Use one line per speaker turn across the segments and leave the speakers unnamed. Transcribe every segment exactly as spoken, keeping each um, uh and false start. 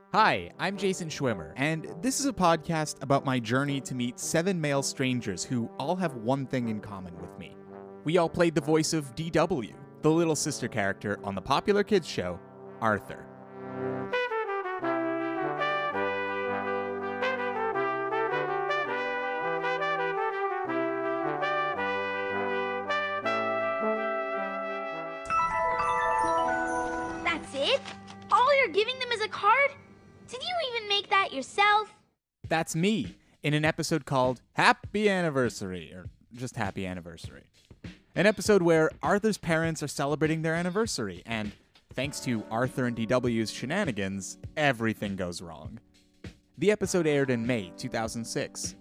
Hi, I'm Jason Schwimmer, and this is a podcast about my journey to meet seven male strangers who all have one thing in common with me. We all played the voice of D W, the little sister character on the popular kids show, Arthur.
That's it? All you're giving them is a card? Did you even make that yourself?
That's me, in an episode called Happy Anniversary, or just Happy Anniversary. An episode where Arthur's parents are celebrating their anniversary, and thanks to Arthur and D W's shenanigans, everything goes wrong. The episode aired in May two thousand six.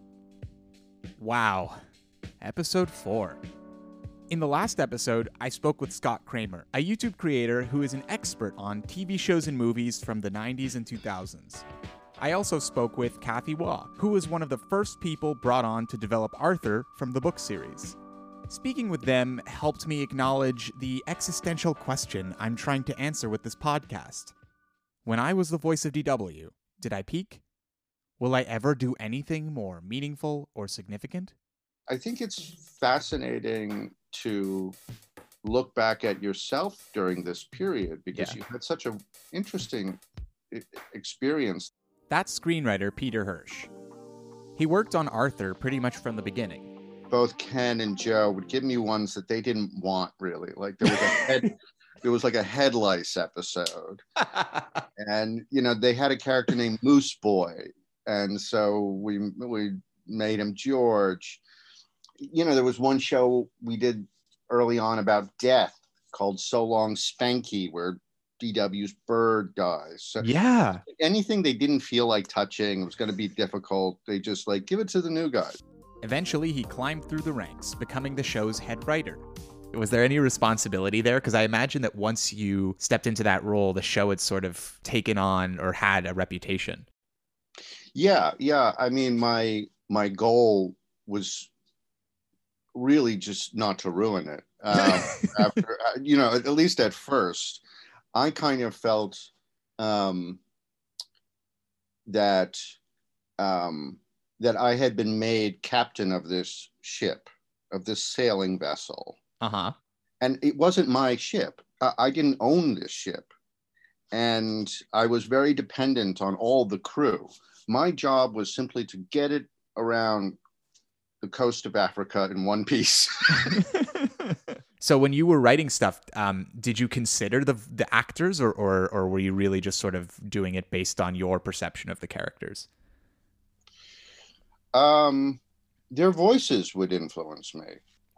Wow. Episode four. In the last episode, I spoke with Scott Kramer, a YouTube creator who is an expert on T V shows and movies from the nineties and two thousands. I also spoke with Kathy Waugh, who was one of the first people brought on to develop Arthur from the book series. Speaking with them helped me acknowledge the existential question I'm trying to answer with this podcast. When I was the voice of D W, did I peak? Will I ever do anything more meaningful or significant?
I think it's fascinating to look back at yourself during this period because
Yeah.
you had such an interesting i- experience.
That's screenwriter Peter Hirsch. He worked on Arthur pretty much from the beginning.
Both Ken and Joe would give me ones that they didn't want really. Like there was a head, there was like a head lice episode, and you know they had a character named Moose Boy, and so we we made him George. You know, there was one show we did early on about death called So Long Spanky, where D W's bird dies. So
Yeah.
anything they didn't feel like touching was going to be difficult. They just like give it to the new guy.
Eventually, he climbed through the ranks, becoming the show's head writer. Was there any responsibility there? Because I imagine that once you stepped into that role, the show had sort of taken on or had a reputation.
Yeah, yeah. I mean, my my goal was really just not to ruin it. Um, after, you know, at least at first, I kind of felt um, that um, that I had been made captain of this ship, of this sailing vessel,
Uh-huh.
and it wasn't my ship. I, I didn't own this ship, and I was very dependent on all the crew. My job was simply to get it around the coast of Africa in one piece.
So when you were writing stuff, um, did you consider the the actors, or, or or were you really just sort of doing it based on your perception of the characters?
um, their voices would influence me.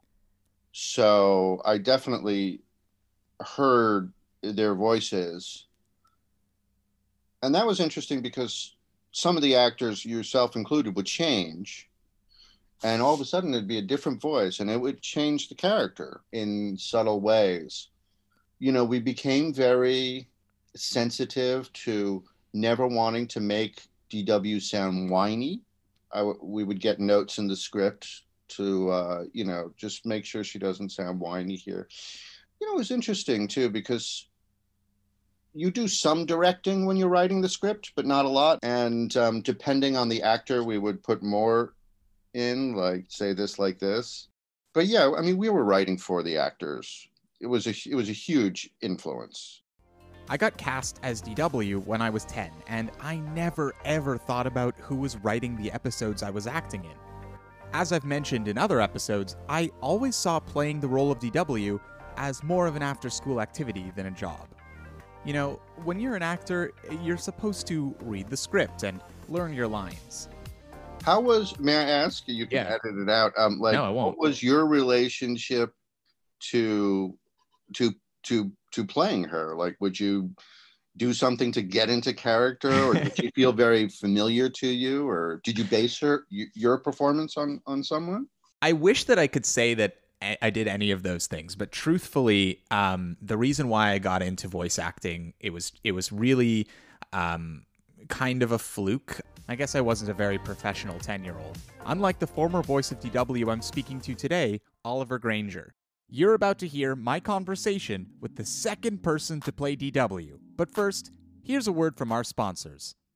So I definitely heard their voices. And that was interesting because some of the actors, yourself included, would change. And all of a sudden it'd be a different voice and it would change the character in subtle ways. You know, we became very sensitive to never wanting to make D W sound whiny. I w- we would get notes in the script to, uh, you know, just make sure she doesn't sound whiny here. You know, it was interesting too, because you do some directing when you're writing the script, but not a lot. And um, depending on the actor, we would put more in, like say this like this. But yeah, I mean, we were writing for the actors. It was a it was a huge influence.
I got cast as D W when I was ten, and I never ever thought about who was writing the episodes I was acting in. As I've mentioned in other episodes, I always saw playing the role of D W as more of an after-school activity than a job. You know, when you're an actor, you're supposed to read the script and learn your lines.
How was, may I ask, you can
Yeah.
edit it out, um like
No, I won't.
what was your relationship to to to to playing her? Like, would you do something to get into character, or did she feel very familiar to you, or did you base her y- your performance on on someone?
I wish that I could say that I I did any of those things, but truthfully, um, the reason why I got into voice acting, it was it was really um, kind of a fluke. I guess I wasn't a very professional ten-year-old. Unlike the former voice of D W I'm speaking to today, Oliver Granger. You're about to hear my conversation with the second person to play D W. But first, here's a word from our sponsors.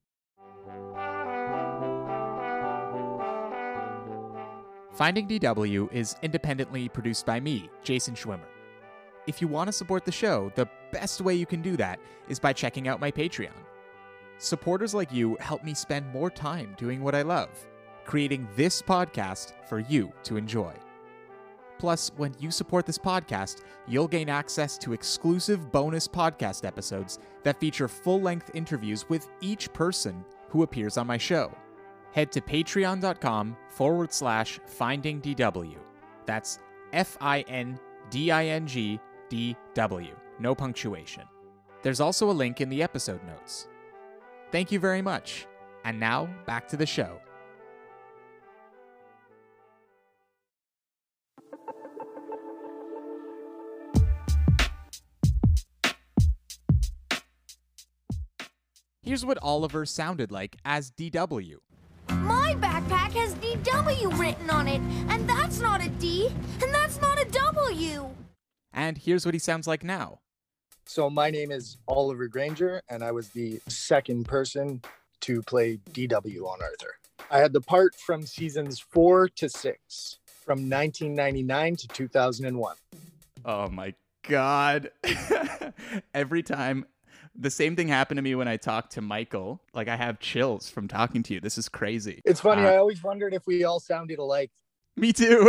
Finding D W is independently produced by me, Jason Schwimmer. If you want to support the show, the best way you can do that is by checking out my Patreon. Supporters like you help me spend more time doing what I love, creating this podcast for you to enjoy. Plus, when you support this podcast, you'll gain access to exclusive bonus podcast episodes that feature full-length interviews with each person who appears on my show. Head to patreon.com forward slash finding DW. That's F I N D I N G D W. No punctuation. There's also a link in the episode notes. Thank you very much. And now, back to the show. Here's what Oliver sounded like as D W.
My backpack has D W written on it, and that's not a D, and that's not a W.
And here's what he sounds like now.
So my name is Oliver Granger, and I was the second person to play D W on Arthur. I had the part from seasons four to six, from nineteen ninety-nine to two thousand one.
Oh my God. Every time, the same thing happened to me when I talked to Michael. Like, I have chills from talking to you. This is crazy.
It's funny.
Uh,
I always wondered if we all sounded alike.
Me too.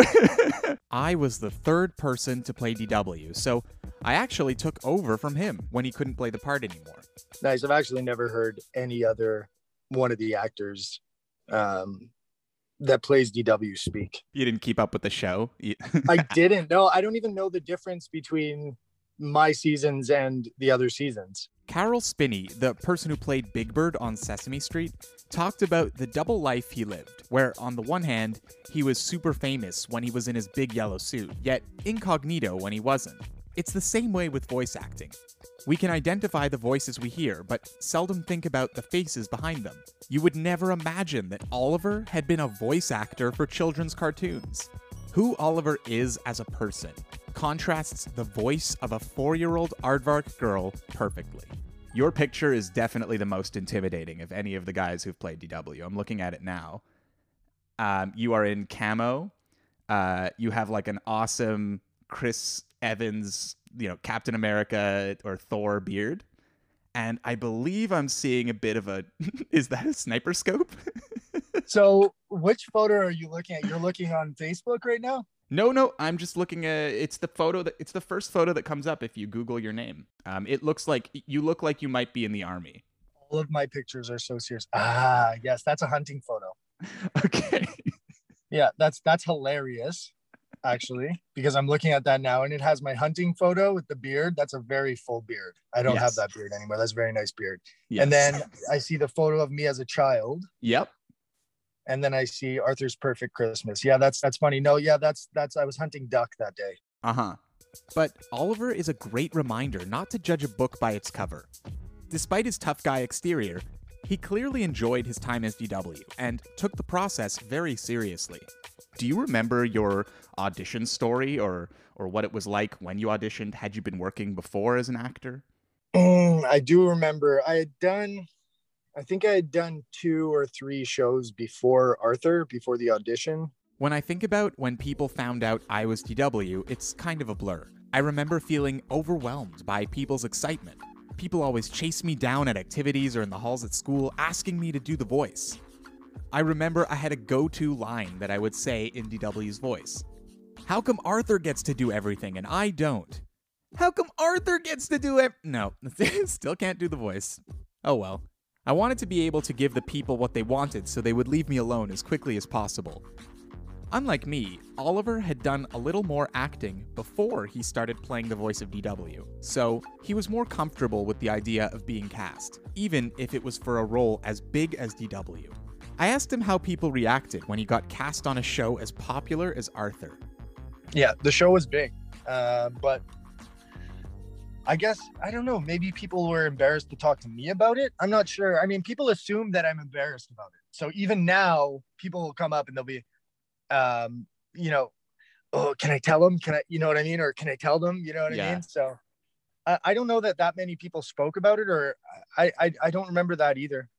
I was the third person to play D W, so I actually took over from him when he couldn't play the part anymore.
Nice. I've actually never heard any other one of the actors um, that plays D W speak.
You didn't keep up with the show? You-
I didn't. No, I don't even know the difference between my seasons and the other seasons.
Carol Spinney, the person who played Big Bird on Sesame Street, talked about the double life he lived, where on the one hand, he was super famous when he was in his big yellow suit, yet incognito when he wasn't. It's the same way with voice acting. We can identify the voices we hear, but seldom think about the faces behind them. You would never imagine that Oliver had been a voice actor for children's cartoons. Who Oliver is as a person contrasts the voice of a four-year-old aardvark girl perfectly. Your picture is definitely the most intimidating of any of the guys who've played D W. I'm looking at it now. Um, you are in camo. Uh, you have like an awesome Chris Evans, you know, Captain America or Thor beard. And I believe I'm seeing a bit of a, is that a sniper scope?
So which photo are you looking at? You're looking on Facebook right now?
No, no, I'm just looking at, it's the photo that, it's the first photo that comes up if you Google your name. Um, it looks like, you look like you might be in the army.
All of my pictures are so serious. Ah, yes, that's a hunting photo.
Okay.
Yeah, that's that's hilarious, actually, because I'm looking at that now and it has my hunting photo with the beard. That's a very full beard. I don't
Yes.
have that beard anymore. That's a very nice beard.
Yes.
And then I see the photo of me as a child.
Yep.
And then I see Arthur's Perfect Christmas. Yeah, that's that's funny. No, yeah, that's that's I was hunting duck that day.
Uh-huh. But Oliver is a great reminder not to judge a book by its cover. Despite his tough guy exterior, he clearly enjoyed his time as D W and took the process very seriously. Do you remember your audition story or or what it was like when you auditioned? Had you been working before as an actor?
Mm, I do remember I had done, I think I had done two or three shows before Arthur, before the audition.
When I think about when people found out I was D W, it's kind of a blur. I remember feeling overwhelmed by people's excitement. People always chase me down at activities or in the halls at school asking me to do the voice. I remember I had a go-to line that I would say in D W's voice. How come Arthur gets to do everything and I don't? How come Arthur gets to do it? No, still can't do the voice. Oh well. I wanted to be able to give the people what they wanted so they would leave me alone as quickly as possible. Unlike me, Oliver had done a little more acting before he started playing the voice of D W, so he was more comfortable with the idea of being cast, even if it was for a role as big as D W. I asked him how people reacted when he got cast on a show as popular as Arthur.
Yeah, the show was big, uh, but I guess, I don't know, maybe people were embarrassed to talk to me about it. I'm not sure. I mean, people assume that I'm embarrassed about it. So even now, people will come up and they'll be, um, you know, oh, can I tell them? Can I, you know what I mean? Or can I tell them? You know what
Yeah.
I mean? So I, I don't know that that many people spoke about it, or I, I, I don't remember that either.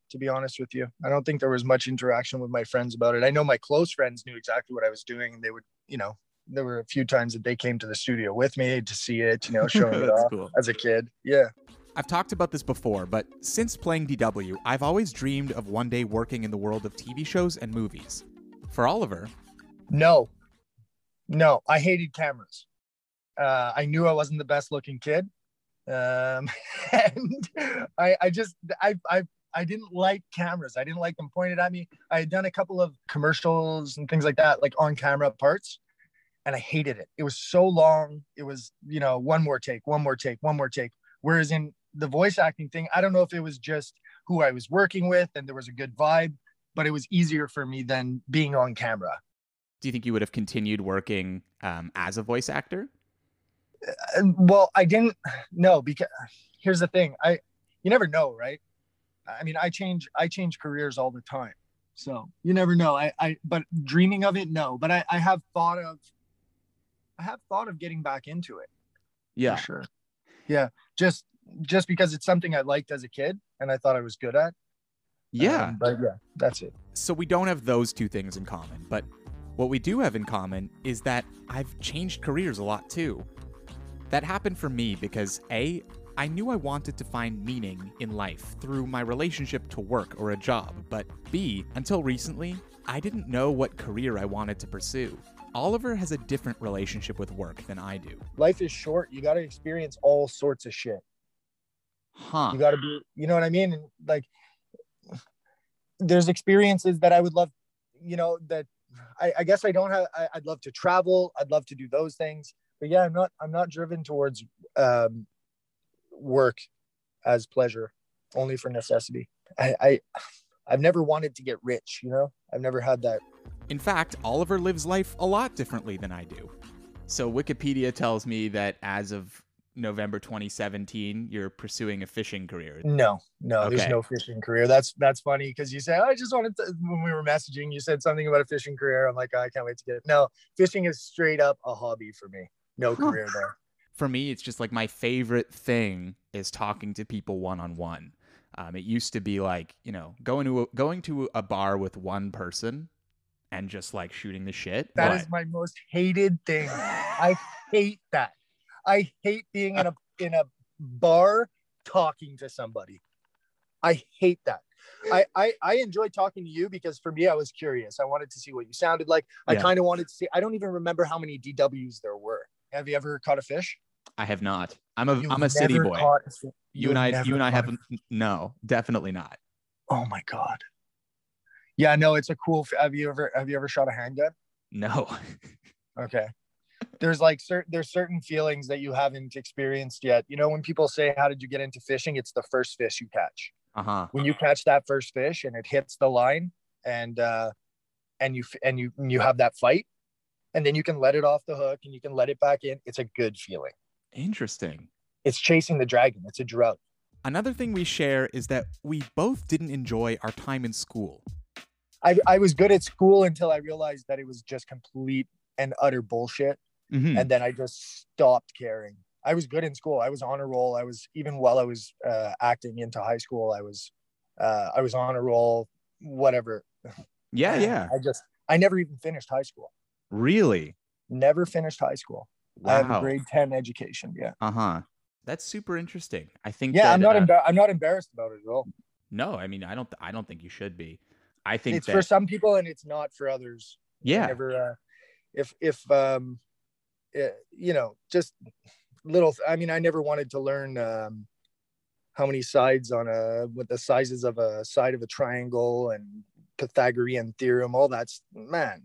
to be honest with you. I don't think there was much interaction with my friends about it. I know my close friends knew exactly what I was doing, and they would, you know, there were a few times that they came to the studio with me to see it, you know, showing it off
cool.
as a kid. Yeah.
I've talked about this before, but since playing D W, I've always dreamed of one day working in the world of T V shows and movies. For Oliver,
No, no, I hated cameras. Uh, I knew I wasn't the best looking kid. Um, and I, I just, I, I, I didn't like cameras. I didn't like them pointed at me. I had done a couple of commercials and things like that, like on camera parts, and I hated it. It was so long. It was, you know, one more take, one more take, one more take. Whereas in the voice acting thing, I don't know if it was just who I was working with and there was a good vibe, but it was easier for me than being on camera.
do you think you would have continued working um, as a voice actor?
Uh, well, I didn't know, because here's the thing. I, you never know, right? I mean, I change, I change careers all the time. So you never know. I, I, but dreaming of it, no, but I, I have thought of, I have thought of getting back into it.
Yeah,
For sure. Yeah. Just, just because it's something I liked as a kid and I thought I was good at.
Yeah.
Um, but yeah, that's it.
So we don't have those two things in common, but what we do have in common is that I've changed careers a lot too. That happened for me because A, I knew I wanted to find meaning in life through my relationship to work or a job, but B, until recently, I didn't know what career I wanted to pursue. Oliver has a different relationship with work than I do.
Life is short. You got to experience all sorts of shit.
Huh.
You got to be, you know what I mean? And like, there's experiences that I would love, you know, that I, I guess I don't have, I, I'd love to travel. I'd love to do those things, but yeah, I'm not, I'm not driven towards um, work as pleasure, only for necessity. I, I, I've never wanted to get rich, you know, I've never had that.
In fact, Oliver lives life a lot differently than I do. So Wikipedia tells me that as of November twenty seventeen, you're pursuing a fishing career.
No, no,
Okay.
There's no fishing career. That's, that's funny. Cause you said, I just wanted to, when we were messaging, you said something about a fishing career. I'm like, oh, I can't wait to get it. No, fishing is straight up a hobby for me. No
Huh.
career there.
For me, it's just like my favorite thing is talking to people one-on-one. Um, it used to be like, you know, going to a, going to a bar with one person and just like shooting the shit.
That
But
is my most hated thing. I hate that. I hate being in a in a bar talking to somebody. I hate that. I, I I enjoy talking to you because for me, I was curious. I wanted to see what you sounded like. I
Yeah.
kind of wanted to see. I don't even remember how many D Ws there were. Have you ever caught a fish?
I have not. I'm a
You've
am a city
never
boy.
caught a fish.
You and
You've
I
never
you and I
caught a
haven't. No, definitely not.
Oh my god. Yeah, no, it's a cool. Have you ever have you ever shot a handgun?
No.
Okay. There's like certain there's certain feelings that you haven't experienced yet. You know, when people say, "How did you get into fishing?" It's the first fish you catch.
Uh huh.
When you catch that first fish and it hits the line, and uh, and you and you you have that fight, and then you can let it off the hook and you can let it back in. It's a good feeling.
Interesting.
It's chasing the dragon. It's a drought.
Another thing we share is that we both didn't enjoy our time in school.
I I was good at school until I realized that it was just complete and utter bullshit.
Mm-hmm.
And then I just stopped caring. I was good in school. I was on a roll. I was, even while I was uh, acting into high school, I was, uh, I was on a roll, whatever.
Yeah, yeah.
I just, I never even finished high school.
Really?
Never finished high school. I have a
Wow.
grade ten education. Yeah.
Uh huh. That's super interesting. I think.
Yeah.
that,
I'm not,
uh,
embar- I'm not embarrassed about it at all.
No, I mean, I don't. I don't think you should be. I think
It's
that.
for some people and it's not for others. I
Yeah.
never, uh, if, if, um, uh, you know, just little, I mean, I never wanted to learn, um, how many sides on a, with the sizes of a side of a triangle and Pythagorean theorem, all that's, man,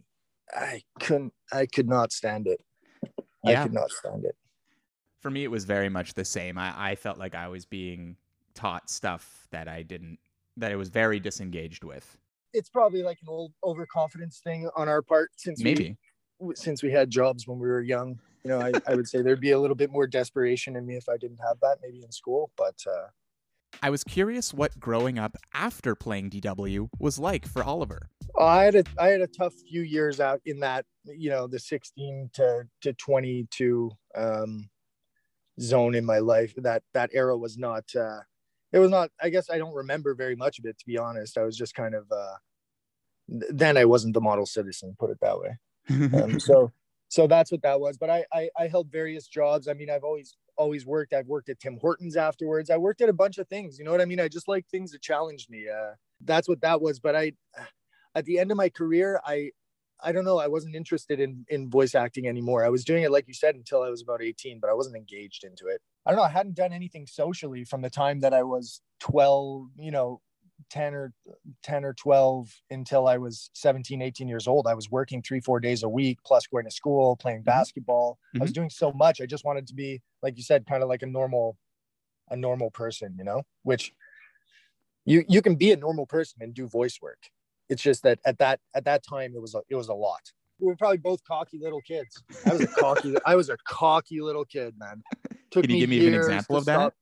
I couldn't, I could not stand it.
Yeah.
I could not stand it.
For me, it was very much the same. I, I felt like I was being taught stuff that I didn't, that I was very disengaged with.
It's probably like an old overconfidence thing on our part since
Maybe.
we, since we had jobs when we were young. You know, I, I would say there'd be a little bit more desperation in me if I didn't have that, maybe in school, but, uh,
I was curious what growing up after playing D W was like for Oliver.
I had a I had a tough few years out in that, you know, the sixteen to to twenty-two um, zone in my life. That that era was not uh, it was not, I guess I don't remember very much of it, to be honest. I was just kind of, uh, then I wasn't the model citizen, put it that way. Um, so, so that's what that was. But I, I, I held various jobs. I mean, I've always, always worked. I've worked at Tim Hortons afterwards. I worked at a bunch of things, you know what I mean? I just like things that challenged me. Uh, that's what that was. But I, at the end of my career, I, I don't know. I wasn't interested in, in voice acting anymore. I was doing it, like you said, until I was about eighteen, but I wasn't engaged into it. I don't know. I hadn't done anything socially from the time that I was twelve, you know, ten or ten or twelve until I was seventeen, eighteen years old. I was working three, four days a week, plus going to school, playing basketball. Mm-hmm. I was doing so much. I just wanted to be, like you said, kind of like a normal, a normal person, you know, which you, you can be a normal person and do voice work. It's just that at that, at that time, it was, a, it was a lot. We were probably both cocky little kids. I was a cocky, I was a cocky little kid, man. Took
Can you
me
give me an
years
example
to
of that?
stop.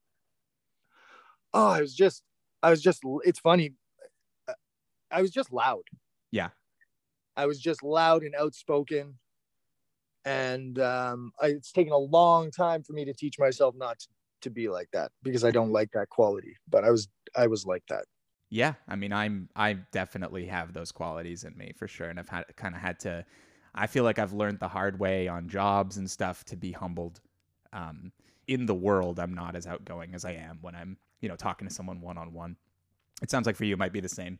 Oh, I was just, I was just, it's funny. I was just loud.
Yeah.
I was just loud and outspoken. And um, I, it's taken a long time for me to teach myself not to, to be like that, because I don't like that quality. But I was, I was like that.
Yeah. I mean, I'm, I definitely have those qualities in me for sure. And I've had kind of had to, I feel like I've learned the hard way on jobs and stuff to be humbled. Um, in the world, I'm not as outgoing as I am when I'm, you know, talking to someone one-on-one. It sounds like for you, it might be the same.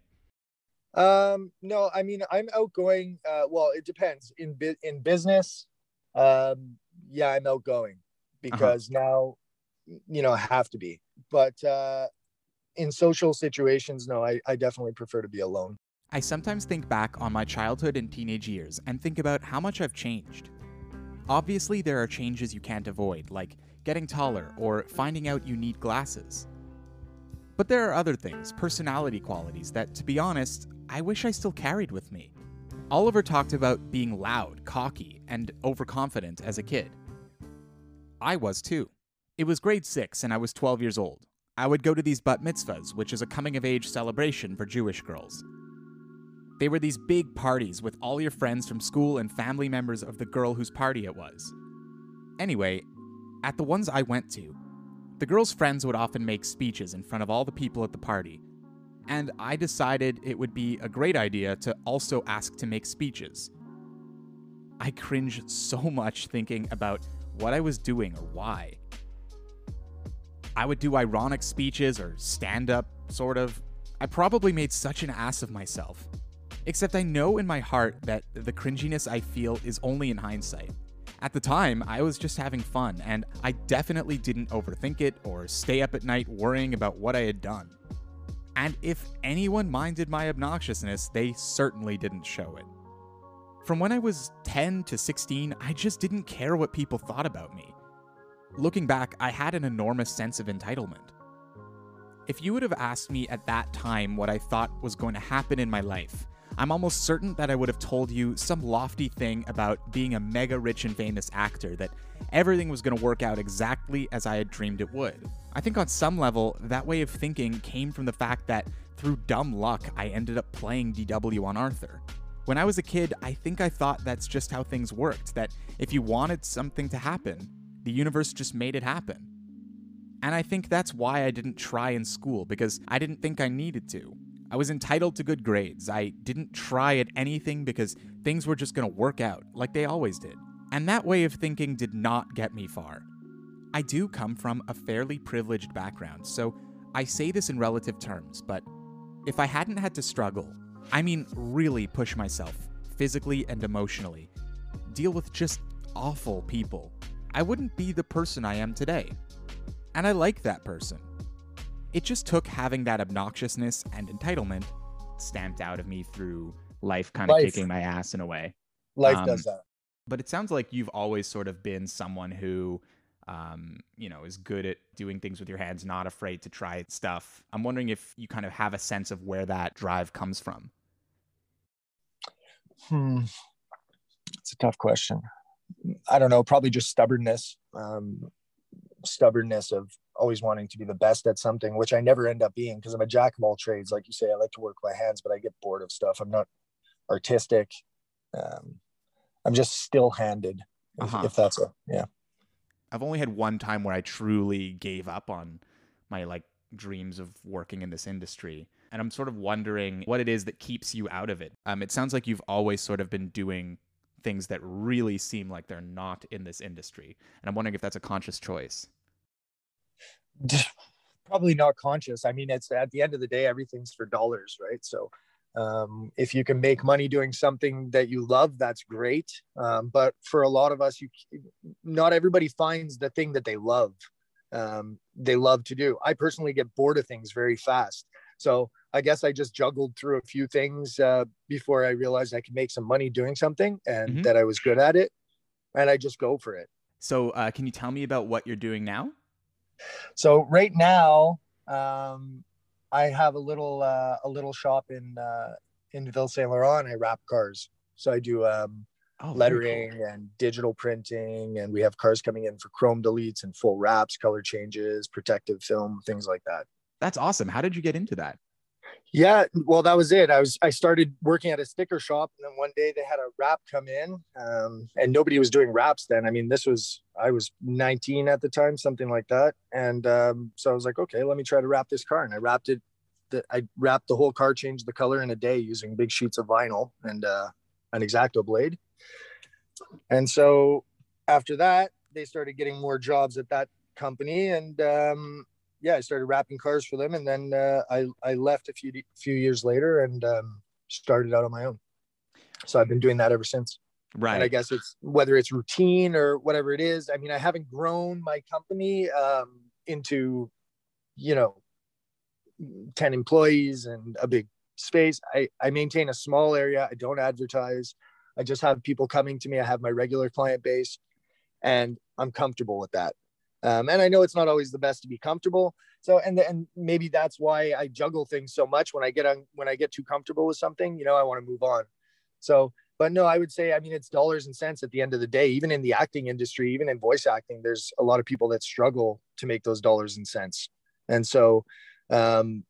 Um, no, I mean, I'm outgoing. Uh, well, it depends. In bu- in business, um, yeah, I'm outgoing because uh-huh. now, you know, I have to be. But uh, in social situations, no, I, I definitely prefer to be alone.
I sometimes think back on my childhood and teenage years and think about how much I've changed. Obviously, there are changes you can't avoid, like getting taller or finding out you need glasses. But there are other things, personality qualities that, to be honest, I wish I still carried with me. Oliver talked about being loud, cocky, and overconfident as a kid. I was too. It was grade six and I was twelve years old. I would go to these bat mitzvahs, which is a coming-of-age celebration for Jewish girls. They were these big parties with all your friends from school and family members of the girl whose party it was. Anyway, at the ones I went to, the girls' friends would often make speeches in front of all the people at the party, and I decided it would be a great idea to also ask to make speeches. I cringed so much thinking about what I was doing or why. I would do ironic speeches or stand-up, sort of. I probably made such an ass of myself. Except I know in my heart that the cringiness I feel is only in hindsight. At the time, I was just having fun, and I definitely didn't overthink it or stay up at night worrying about what I had done. And if anyone minded my obnoxiousness, they certainly didn't show it. From when I was ten to sixteen, I just didn't care what people thought about me. Looking back, I had an enormous sense of entitlement. If you would have asked me at that time what I thought was going to happen in my life, I'm almost certain that I would have told you some lofty thing about being a mega rich and famous actor, that everything was going to work out exactly as I had dreamed it would. I think on some level, that way of thinking came from the fact that through dumb luck, I ended up playing D W on Arthur. When I was a kid, I think I thought that's just how things worked, that if you wanted something to happen, the universe just made it happen. And I think that's why I didn't try in school, because I didn't think I needed to. I was entitled to good grades. I didn't try at anything because things were just going to work out, like they always did. And that way of thinking did not get me far. I do come from a fairly privileged background, so I say this in relative terms, but if I hadn't had to struggle, I mean really push myself, physically and emotionally, deal with just awful people, I wouldn't be the person I am today. And I like that person. It just took having that obnoxiousness and entitlement stamped out of me through life kind of
Life.
kicking my ass in a way.
Life
Um,
does that.
But it sounds like you've always sort of been someone who, um, you know, is good at doing things with your hands, not afraid to try stuff. I'm wondering if you kind of have a sense of where that drive comes from.
Hmm. It's a tough question. I don't know, probably just stubbornness. Um, stubbornness of always wanting to be the best at something, which I never end up being because I'm a jack of all trades. Like you say, I like to work with my hands, but I get bored of stuff. I'm not artistic. Um, I'm just still-handed, if,
Uh-huh.
if that's a, yeah.
I've only had one time where I truly gave up on my like dreams of working in this industry. And I'm sort of wondering what it is that keeps you out of it. Um, it sounds like you've always sort of been doing things that really seem like they're not in this industry. And I'm wondering if that's a conscious choice.
Probably not conscious. I mean, it's at the end of the day, everything's for dollars, right? So um, if you can make money doing something that you love, that's great. Um, but for a lot of us, you not everybody finds the thing that they love. Um, they love to do. I personally get bored of things very fast. So I guess I just juggled through a few things uh, before I realized I could make some money doing something and mm-hmm. that I was good at it. And I just go for it.
So uh, can you tell me about what you're doing now?
So right now, um, I have a little uh, a little shop in uh, in Ville Saint Laurent. I wrap cars. So I do um, oh, lettering cool. and digital printing, and we have cars coming in for chrome deletes and full wraps, color changes, protective film, things like that.
That's awesome. How did you get into that?
Yeah, well, that was it. I was I started working at a sticker shop, and then one day they had a wrap come in, um, and nobody was doing wraps then. I mean, this was I was nineteen at the time, something like that, and um, so I was like, okay, let me try to wrap this car, and I wrapped it. The, I wrapped the whole car, changed the color in a day using big sheets of vinyl and uh, an X-Acto blade. And so after that, they started getting more jobs at that company, and um, yeah, I started wrapping cars for them, and then uh, I I left a few few years later and um, started out on my own. So I've been doing that ever since.
Right.
And I guess it's whether it's routine or whatever it is. I mean, I haven't grown my company um, into, you know, ten employees and a big space. I I maintain a small area. I don't advertise. I just have people coming to me. I have my regular client base, and I'm comfortable with that. Um, and I know it's not always the best to be comfortable. So, and and maybe that's why I juggle things so much. When I get on, when I get too comfortable with something, you know, I want to move on. So, but no, I would say, I mean, it's dollars and cents at the end of the day. Even in the acting industry, even in voice acting, there's a lot of people that struggle to make those dollars and cents. And so, um,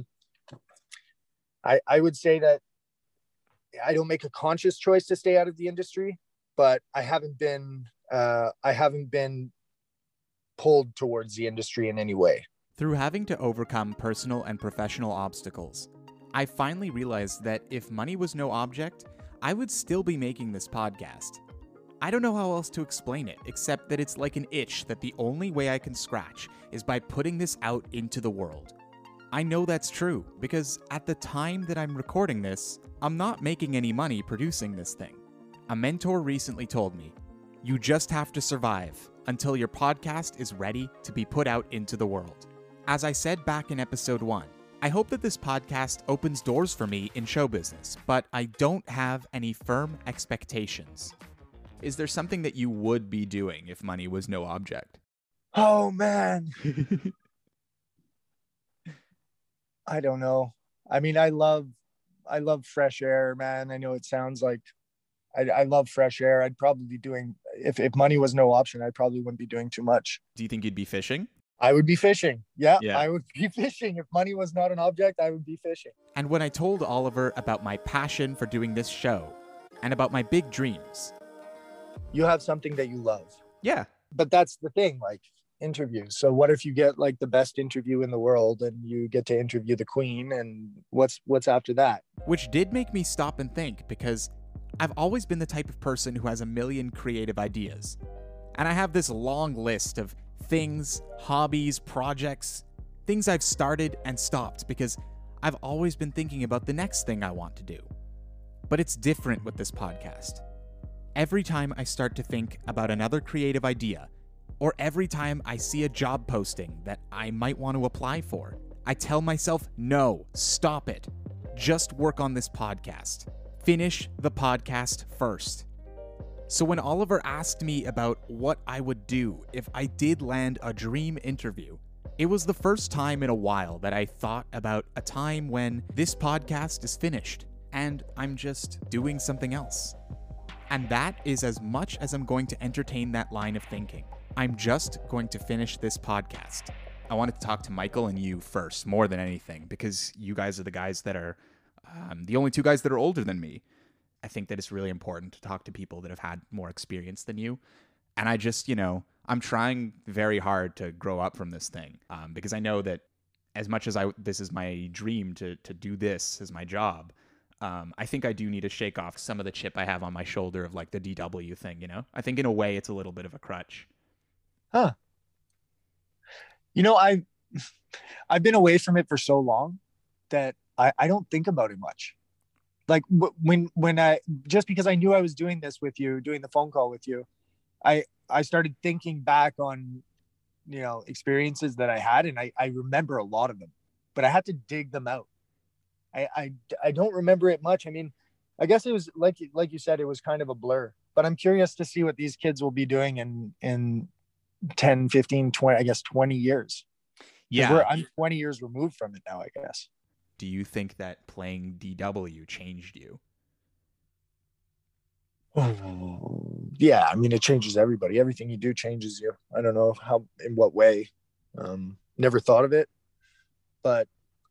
I I would say that I don't make a conscious choice to stay out of the industry, but I haven't been uh, I haven't been pulled towards the industry in any way.
Through having to overcome personal and professional obstacles, I finally realized that if money was no object, I would still be making this podcast. I don't know how else to explain it, except that it's like an itch that the only way I can scratch is by putting this out into the world. I know that's true, because at the time that I'm recording this, I'm not making any money producing this thing. A mentor recently told me, you just have to survive until your podcast is ready to be put out into the world. As I said back in episode one, I hope that this podcast opens doors for me in show business, but I don't have any firm expectations. Is there something that you would be doing if money was no object?
Oh, man. I don't know. I mean, I love, I love fresh air, man. I know it sounds like I, I love fresh air. I'd probably be doing, if, if money was no option, I probably wouldn't be doing too much.
Do you think you'd be fishing?
I would be fishing. Yeah,
yeah,
I would be fishing. If money was not an object, I would be fishing.
And when I told Oliver about my passion for doing this show and about my big dreams.
You have something that you love.
Yeah.
But that's the thing, like interviews. So what if you get like the best interview in the world and you get to interview the queen, and what's what's after that?
Which did make me stop and think, because I've always been the type of person who has a million creative ideas. And I have this long list of things, hobbies, projects, things I've started and stopped because I've always been thinking about the next thing I want to do. But it's different with this podcast. Every time I start to think about another creative idea, or every time I see a job posting that I might want to apply for, I tell myself, no, stop it. Just work on this podcast. Finish the podcast first. So when Oliver asked me about what I would do if I did land a dream interview, it was the first time in a while that I thought about a time when this podcast is finished and I'm just doing something else. And that is as much as I'm going to entertain that line of thinking. I'm just going to finish this podcast. I wanted to talk to Michael and you first, more than anything, because you guys are the guys that are um, the only two guys that are older than me. I think that it's really important to talk to people that have had more experience than you. And I just, you know, I'm trying very hard to grow up from this thing um, because I know that as much as I this is my dream to to do this as my job, um, I think I do need to shake off some of the chip I have on my shoulder of like the D W thing, you know? I think in a way it's a little bit of a crutch.
Huh. You know, I I've been away from it for so long that I, I don't think about it much. Like when when I just because I knew I was doing this with you, doing the phone call with you, I I started thinking back on, you know, experiences that I had, and I, I remember a lot of them, but I had to dig them out. I, I I don't remember it much. I mean, I guess it was like like you said, it was kind of a blur, but I'm curious to see what these kids will be doing in in ten, fifteen, twenty, I guess twenty years.
Yeah.
We're, I'm twenty years removed from it now, I guess.
Do you think that playing D W changed you?
Yeah, I mean, it changes everybody. Everything you do changes you. I don't know how, in what way. Um, never thought of it, but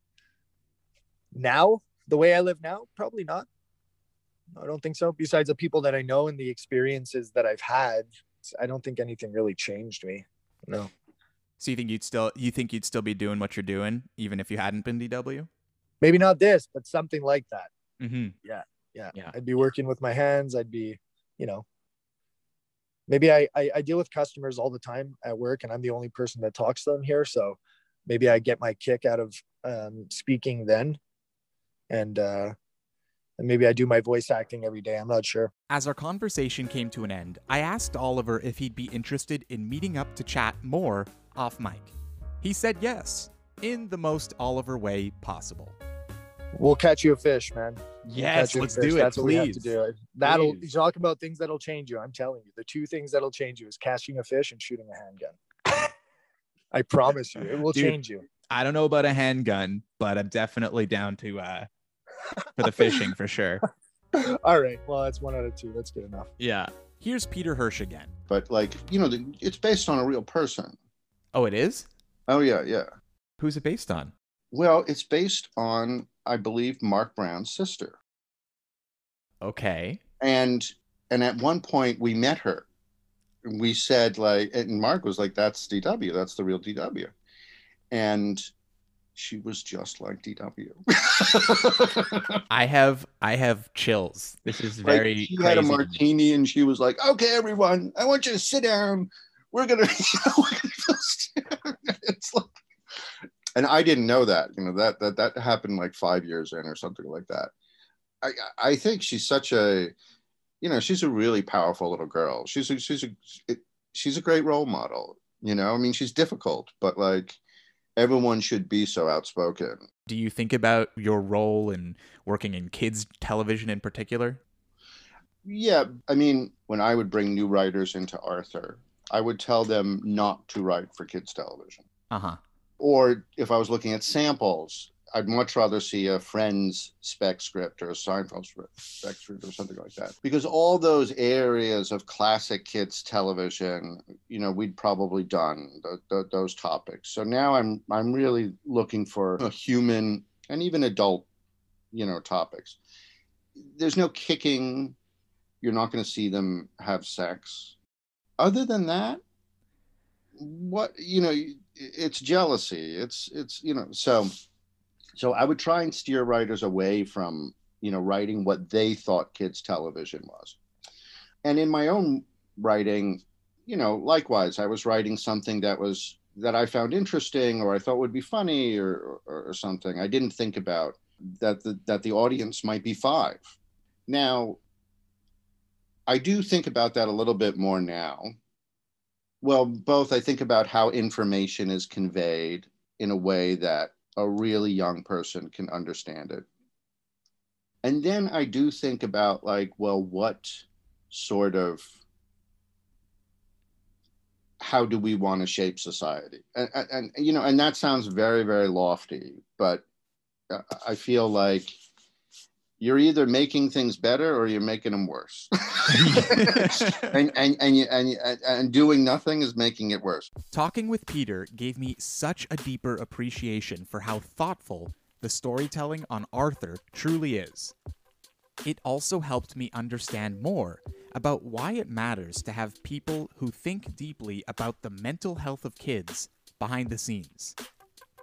now, the way I live now, probably not. I don't think so. Besides the people that I know and the experiences that I've had, I don't think anything really changed me. No.
So you think you'd still you think you'd still be doing what you're doing even if you hadn't been D W?
Maybe not this, but something like that.
Mm-hmm.
Yeah, yeah.
Yeah.
I'd be working with my hands. I'd be, you know, maybe I, I I deal with customers all the time at work, and I'm the only person that talks to them here. So maybe I get my kick out of um, speaking then, and uh, and maybe I do my voice acting every day. I'm not sure.
As our conversation came to an end, I asked Oliver if he'd be interested in meeting up to chat more off mic. He said yes, in the most Oliver way possible.
We'll catch you a fish, man.
Yes,
We'll
let's
do
do it.
That's
please.
what we have to do. That'll
Please.
you talk about things that'll change you. I'm telling you, the two things that'll change you is catching a fish and shooting a handgun. I promise you, it will
Dude,
change you.
I don't know about a handgun, but I'm definitely down to uh for the fishing for sure.
All right. Well, that's one out of two. That's good enough.
Yeah. Here's Peter Hirsch again.
But like, you know, the, it's based on a real person.
Oh, it is?
Oh yeah, yeah.
Who's it based on?
Well, it's based on, I believe, Mark Brown's sister.
Okay.
And and at one point we met her. We said like, and Mark was like, "That's D W. That's the real D W." And she was just like D W.
I have I have chills. This is
Like,
very
she
crazy.
had a martini and she was like, "Okay, everyone, I want you to sit down. We're gonna." It's like, and I didn't know that. You know that that that happened like five years in or something like that. I I think she's such a, you know, she's a really powerful little girl. She's a, she's a it, she's a great role model. You know, I mean, she's difficult, but like everyone should be so outspoken.
Do you think about your role in working in kids television in particular?
Yeah, I mean, when I would bring new writers into Arthur, I would tell them not to write for kids television.
Uh-huh.
Or if I was looking at samples, I'd much rather see a Friends spec script or a Seinfeld spec script or something like that. Because all those areas of classic kids television, you know, we'd probably done the, the, those topics. So now I'm I'm really looking for a human and even adult, you know, topics. There's no kicking. You're not going to see them have sex. Other than that, what, you know, it's jealousy. It's, it's, you know, so, so I would try and steer writers away from, you know, writing what they thought kids television was. And in my own writing, you know, likewise, I was writing something that was, that I found interesting or I thought would be funny or, or, or something. I didn't think about that, the, that the audience might be five. Now, I do think about that a little bit more now. Well, both I think about how information is conveyed in a way that a really young person can understand it. And then I do think about like, well, what sort of, how do we want to shape society? And, and, and you know, and that sounds very, very lofty, but I feel like you're either making things better or you're making them worse. and, and, and, you, and, and doing nothing is making it worse.
Talking with Peter gave me such a deeper appreciation for how thoughtful the storytelling on Arthur truly is. It also helped me understand more about why it matters to have people who think deeply about the mental health of kids behind the scenes.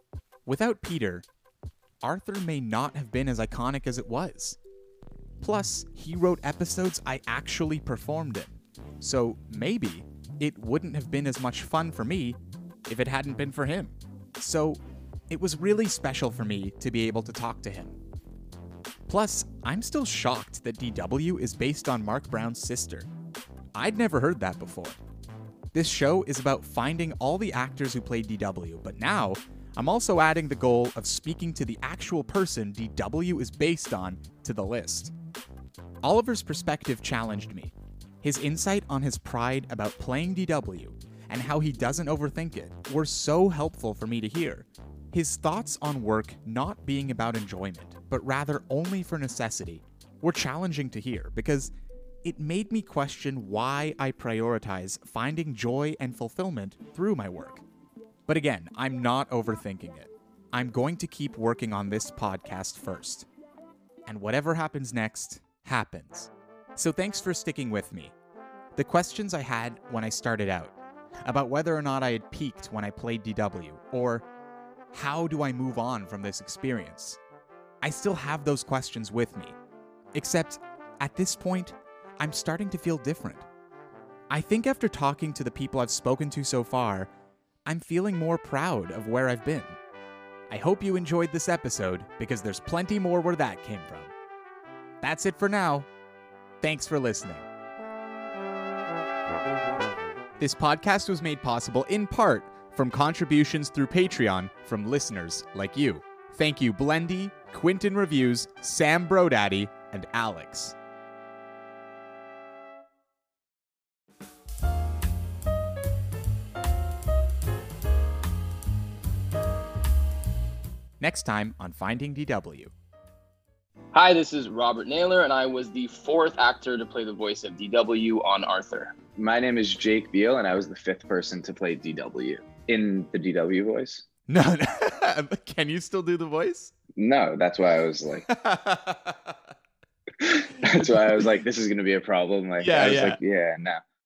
Without Peter, Arthur may not have been as iconic as it was. Plus, he wrote episodes I actually performed in. So maybe it wouldn't have been as much fun for me if it hadn't been for him. So it was really special for me to be able to talk to him. Plus, I'm still shocked that D W is based on Mark Brown's sister. I'd never heard that before. This show is about finding all the actors who played D W, but now I'm also adding the goal of speaking to the actual person D W is based on to the list. Oliver's perspective challenged me. His insight on his pride about playing D W and how he doesn't overthink it were so helpful for me to hear. His thoughts on work not being about enjoyment, but rather only for necessity, were challenging to hear because it made me question why I prioritize finding joy and fulfillment through my work. But again, I'm not overthinking it. I'm going to keep working on this podcast first. And whatever happens next, happens. So thanks for sticking with me. The questions I had when I started out, about whether or not I had peaked when I played D W, or how do I move on from this experience? I still have those questions with me. Except, at this point, I'm starting to feel different. I think after talking to the people I've spoken to so far, I'm feeling more proud of where I've been. I hope you enjoyed this episode, because there's plenty more where that came from. That's it for now. Thanks for listening. This podcast was made possible in part from contributions through Patreon from listeners like you. Thank you, Blendy, Quinton Reviews, Sam Brodaddy, and Alex. Next time on Finding D W.
Hi, this is Robert Naylor, and I was the fourth actor to play the voice of D W on Arthur.
My name is Jake Beal, and I was the fifth person to play D W. In the D W voice?
No, no. Can you still do the voice?
No, that's why I was like... that's why I was like, this is going to be a problem. Like,
yeah,
I was
yeah.
like, yeah, no.